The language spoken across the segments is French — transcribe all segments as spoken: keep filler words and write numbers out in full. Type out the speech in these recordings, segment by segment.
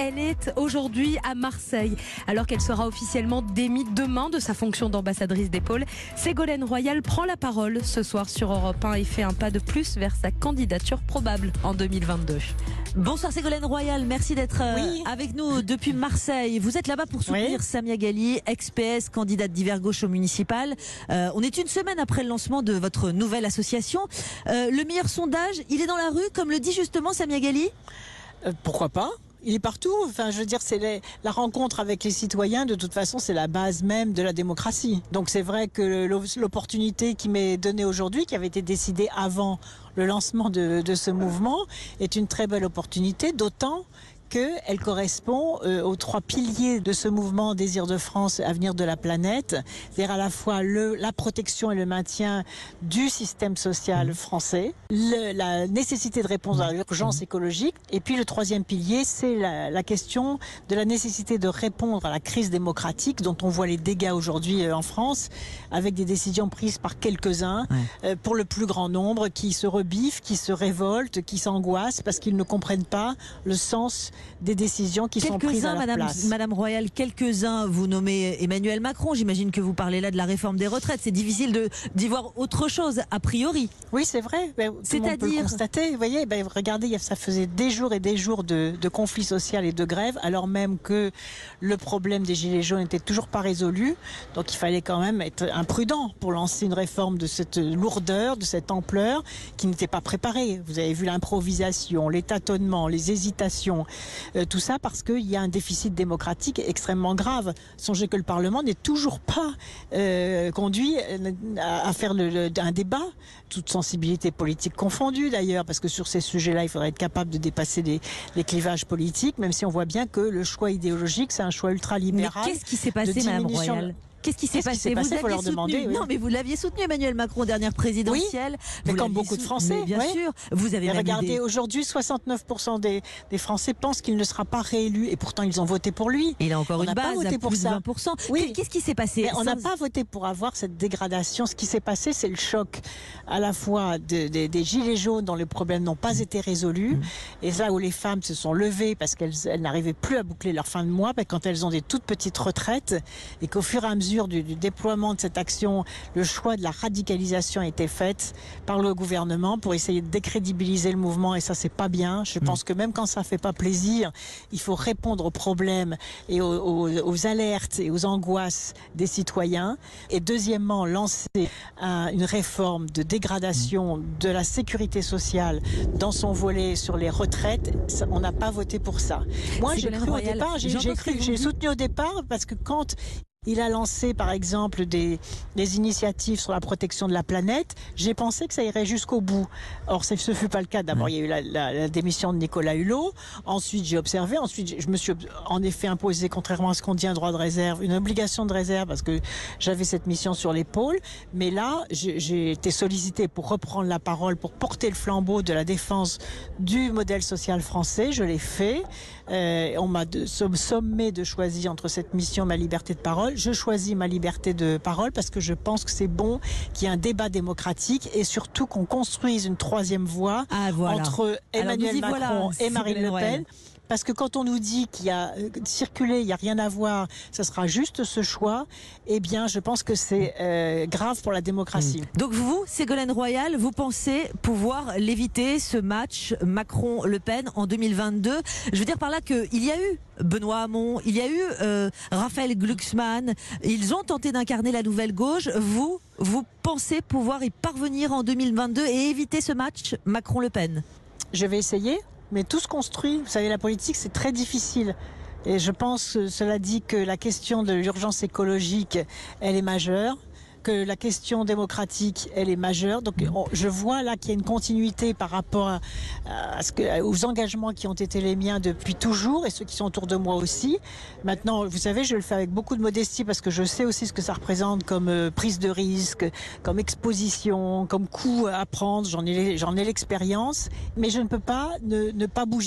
Elle est aujourd'hui à Marseille, alors qu'elle sera officiellement démise demain de sa fonction d'ambassadrice des pôles. Ségolène Royal prend la parole ce soir sur Europe un et fait un pas de plus vers sa candidature probable en deux mille vingt-deux. Bonsoir Ségolène Royal, merci d'être oui. avec nous depuis Marseille. Vous êtes là-bas pour soutenir oui. Samia Ghali, ex-P S, candidate d'hiver gauche au municipal. Euh, on est une semaine après le lancement de votre nouvelle association. Euh, le meilleur sondage, il est dans la rue, comme le dit justement Samia Ghali ? euh, Pourquoi pas ? Il est partout. Enfin, je veux dire, c'est les, la rencontre avec les citoyens. De toute façon, c'est la base même de la démocratie. Donc, c'est vrai que l'opportunité qui m'est donnée aujourd'hui, qui avait été décidée avant le lancement de, de ce mouvement, est une très belle opportunité, d'autant qu'elle correspond euh, aux trois piliers de ce mouvement Désir de France, avenir de la planète, c'est-à-dire à la fois le, la protection et le maintien du système social français, le, la nécessité de répondre à l'urgence écologique, et puis le troisième pilier, c'est la, la question de la nécessité de répondre à la crise démocratique dont on voit les dégâts aujourd'hui euh, en France, avec des décisions prises par quelques-uns, ouais. euh, pour le plus grand nombre, qui se rebiffent, qui se révoltent, qui s'angoissent, parce qu'ils ne comprennent pas le sens des décisions qui sont prises à leur Madame, place. Madame Royal, quelques-uns, vous nommez Emmanuel Macron, j'imagine que vous parlez là de la réforme des retraites. C'est difficile de, d'y voir autre chose, a priori. Oui, c'est vrai. C'est-à-dire constater, vous voyez, ben, regardez, ça faisait des jours et des jours de, de conflits sociaux et de grèves, alors même que le problème des Gilets jaunes n'était toujours pas résolu. Donc il fallait quand même être imprudent pour lancer une réforme de cette lourdeur, de cette ampleur, qui n'était pas préparée. Vous avez vu l'improvisation, les tâtonnements, les hésitations. Euh, tout ça parce qu'il y a un déficit démocratique extrêmement grave. Songez que le Parlement n'est toujours pas euh, conduit à, à faire le, le, un débat, toute sensibilité politique confondue d'ailleurs, parce que sur ces sujets-là, il faudrait être capable de dépasser les, les clivages politiques, même si on voit bien que le choix idéologique, c'est un choix ultralibéral. Mais qu'est-ce qui s'est passé, Madame Royal ? Qu'est-ce qui s'est passé, passé Vous l'aviez soutenu. Oui. Non, mais vous l'aviez soutenu, Emmanuel Macron, dernière présidentielle. Oui, mais comme beaucoup de Français. Mais bien oui. sûr. Vous avez regardé des... aujourd'hui, soixante-neuf pour cent des, des Français pensent qu'il ne sera pas réélu, et pourtant ils ont voté pour lui. Il a encore on une base, pas voté à pour plus ça. de vingt pour cent. Oui. Qu'est-ce qui s'est passé? Mais on n'a pas voté pour avoir cette dégradation. Ce qui s'est passé, c'est le choc à la fois de, de, des gilets jaunes dont les problèmes n'ont pas été résolus, mmh. et là où les femmes se sont levées parce qu'elles elles n'arrivaient plus à boucler leur fin de mois, quand elles ont des toutes petites retraites, et qu'au fur et à mesure du, du déploiement de cette action, le choix de la radicalisation a été fait par le gouvernement pour essayer de décrédibiliser le mouvement, et ça c'est pas bien. Je pense que même quand ça fait pas plaisir, il faut répondre aux problèmes et aux, aux, aux alertes et aux angoisses des citoyens. Et deuxièmement, lancer un, une réforme de dégradation de la sécurité sociale dans son volet sur les retraites. Ça, on n'a pas voté pour ça. Moi j'ai cru au départ, j'ai, j'ai, cru, j'ai soutenu au départ parce que quand il a lancé, par exemple, des, des initiatives sur la protection de la planète, j'ai pensé que ça irait jusqu'au bout. Or, ce ne fut pas le cas. D'abord, il y a eu la, la, la démission de Nicolas Hulot. Ensuite, j'ai observé. Ensuite, je me suis en effet imposé, contrairement à ce qu'on dit, un droit de réserve, une obligation de réserve, parce que j'avais cette mission sur l'épaule. Mais là, j'ai, j'ai été sollicitée pour reprendre la parole, pour porter le flambeau de la défense du modèle social français. Je l'ai fait. Euh, on m'a de, sommé de choisir entre cette mission et ma liberté de parole. Je choisis ma liberté de parole parce que je pense que c'est bon qu'il y ait un débat démocratique et surtout qu'on construise une troisième voie ah, voilà. entre Emmanuel Macron voilà, et Marine Le Pen. Parce que quand on nous dit qu'il y a euh, circulé, il n'y a rien à voir, ça sera juste ce choix, eh bien je pense que c'est euh, grave pour la démocratie. Mmh. Donc vous, Ségolène Royal, vous pensez pouvoir l'éviter, ce match Macron-Le Pen en deux mille vingt-deux? Je veux dire par là qu'il y a eu Benoît Hamon, il y a eu euh, Raphaël Glucksmann, ils ont tenté d'incarner la nouvelle gauche. Vous, vous pensez pouvoir y parvenir en deux mille vingt-deux et éviter ce match Macron-Le Pen? Je vais essayer. Mais tout se construit. Vous savez, la politique, c'est très difficile. Et je pense, cela dit, que la question de l'urgence écologique, elle est majeure. Que la question démocratique, elle est majeure. Donc, on, je vois là qu'il y a une continuité par rapport à, à ce que, aux engagements qui ont été les miens depuis toujours et ceux qui sont autour de moi aussi. Maintenant, vous savez, je le fais avec beaucoup de modestie parce que je sais aussi ce que ça représente comme euh, prise de risque, comme exposition, comme coût à prendre. J'en ai, j'en ai l'expérience, mais je ne peux pas ne, ne pas bouger.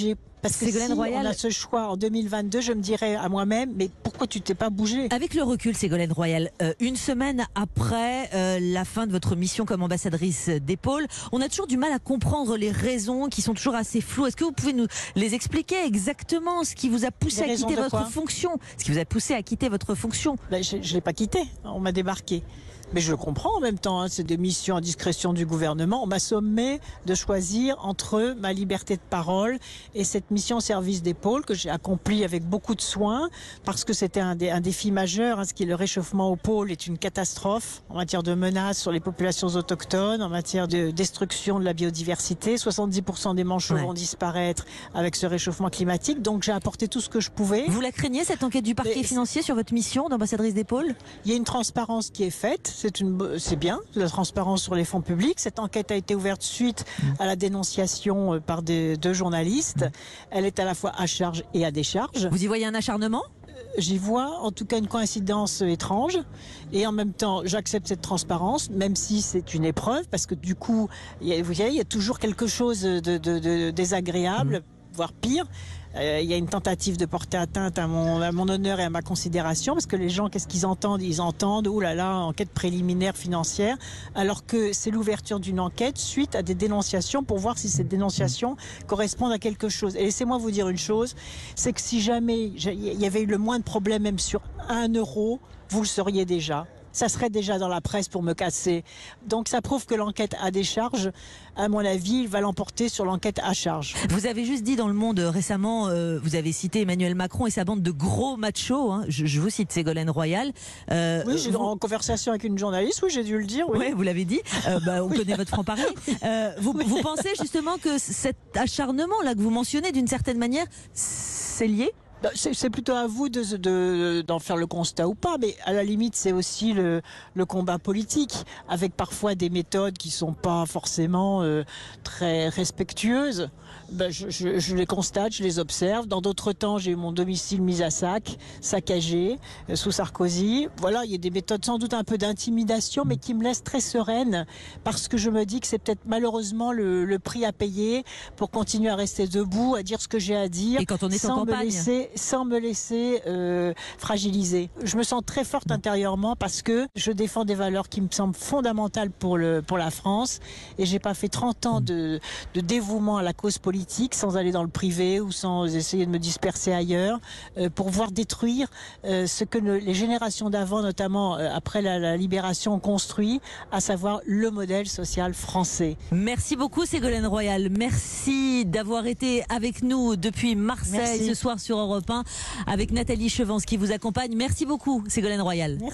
Parce que Ségolène si Royal, on a ce choix en deux mille vingt-deux, je me dirais à moi-même, mais pourquoi tu t'es pas bougé? avec le recul, Ségolène Royal, euh, une semaine après euh, la fin de votre mission comme ambassadrice des pôles, on a toujours du mal à comprendre les raisons qui sont toujours assez floues. Est-ce que vous pouvez nous les expliquer exactement, ce qui vous a poussé Les à raisons quitter de votre quoi fonction, ce qui vous a poussé à quitter votre fonction? Ben, je ne l'ai pas quitté, on m'a débarqué. Mais je le comprends en même temps, hein, c'est des missions à discrétion du gouvernement. On m'a sommé de choisir entre ma liberté de parole et cette mission au service des pôles que j'ai accomplie avec beaucoup de soin parce que c'était un, dé, un défi majeur. Hein, ce qui est le réchauffement au pôle est une catastrophe en matière de menaces sur les populations autochtones, en matière de destruction de la biodiversité. soixante-dix pour cent des manchots ouais. vont disparaître avec ce réchauffement climatique. Donc j'ai apporté tout ce que je pouvais. Vous la craignez, cette enquête du parquet Mais financier sur votre mission d'ambassadrice des pôles? Il y a une transparence qui est faite. C'est une, c'est bien, la transparence sur les fonds publics. Cette enquête a été ouverte suite à la dénonciation par des, deux journalistes. Elle est à la fois à charge et à décharge. Vous y voyez un acharnement? J'y vois en tout cas une coïncidence étrange et en même temps j'accepte cette transparence même si c'est une épreuve parce que du coup il y a, vous voyez, il y a toujours quelque chose de, de, de désagréable, mmh. voire pire. Euh, il y a une tentative de porter atteinte à mon, à mon honneur et à ma considération parce que les gens, qu'est-ce qu'ils entendent? Ils entendent, oh là là, enquête préliminaire financière, alors que c'est l'ouverture d'une enquête suite à des dénonciations pour voir si ces dénonciations correspondent à quelque chose. Et laissez-moi vous dire une chose, c'est que si jamais il y avait eu le moins de problèmes même sur un euro, vous le sauriez déjà. Ça serait déjà dans la presse pour me casser. Donc ça prouve que l'enquête à décharge, à mon avis, il va l'emporter sur l'enquête à charge. Vous avez juste dit dans Le Monde récemment, euh, vous avez cité Emmanuel Macron et sa bande de gros machos. Hein, je, je vous cite Ségolène Royal. Euh, oui, j'ai vous... en conversation avec une journaliste, oui, j'ai dû le dire. Oui, ouais, vous l'avez dit. Euh, bah, on connaît votre franc-parler. Euh, vous, oui. vous pensez justement que cet acharnement-là que vous mentionnez, d'une certaine manière, c'est lié ? C'est plutôt à vous de, de, d'en faire le constat ou pas, mais à la limite c'est aussi le, le combat politique, avec parfois des méthodes qui sont pas forcément euh, très respectueuses. Ben, je, je, je les constate, je les observe. Dans d'autres temps, j'ai eu mon domicile mis à sac, saccagé, euh, sous Sarkozy. Voilà, il y a des méthodes sans doute un peu d'intimidation, mais qui me laissent très sereine, parce que je me dis que c'est peut-être malheureusement le, le prix à payer pour continuer à rester debout, à dire ce que j'ai à dire, et quand on est sans en campagne. me laisser sans me laisser euh, fragiliser. Je me sens très forte intérieurement parce que je défends des valeurs qui me semblent fondamentales pour, le, pour la France et j'ai pas fait trente ans de, de dévouement à la cause politique sans aller dans le privé ou sans essayer de me disperser ailleurs euh, pour voir détruire euh, ce que le, les générations d'avant, notamment euh, après la, la libération, ont construit, à savoir le modèle social français. Merci beaucoup Ségolène Royal. Merci d'avoir été avec nous depuis Marseille. Merci. Ce soir sur Europe un avec Nathalie Chevance qui vous accompagne. Merci beaucoup Ségolène Royal. Merci.